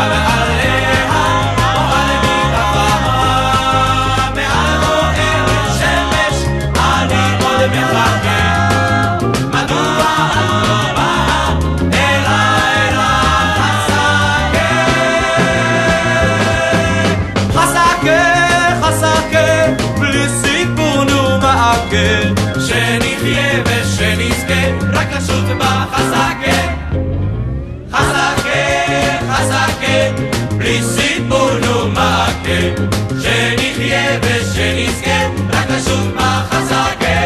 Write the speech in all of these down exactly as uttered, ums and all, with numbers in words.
ועליה אוכל מטבעה, מעל בוערת שמש אני עוד מחכה. מדוע את לא באה אליי לחסקה? חסקה, חסקה, בלי סיפור נו מעקה, שנחיה ושנזכה רק לשוט בחסקה. חסקה, חסקה, בלי סיפור נו מעקה, שנחיה ושנזכה רק לשוט בחסקה.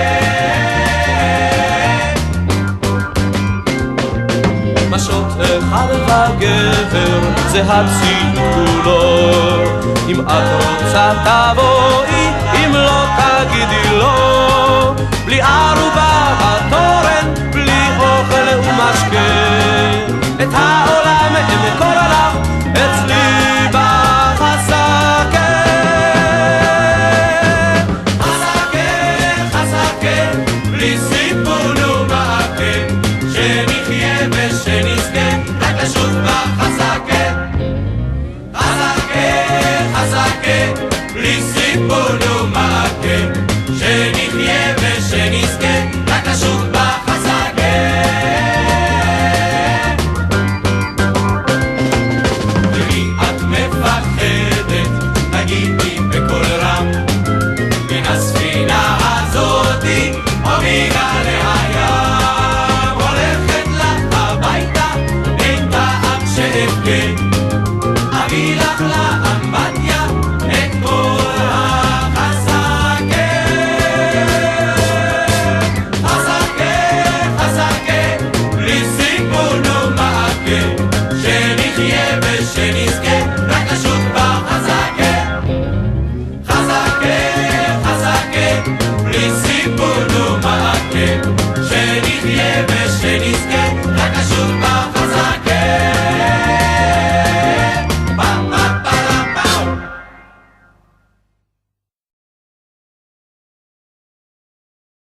משות אחד הגבר זה הצילות כולו, אם את רוצה תבואי, אם לא תגידי לא. בלי ערובה בתורן, בלי אוכל ומשקה, את ה...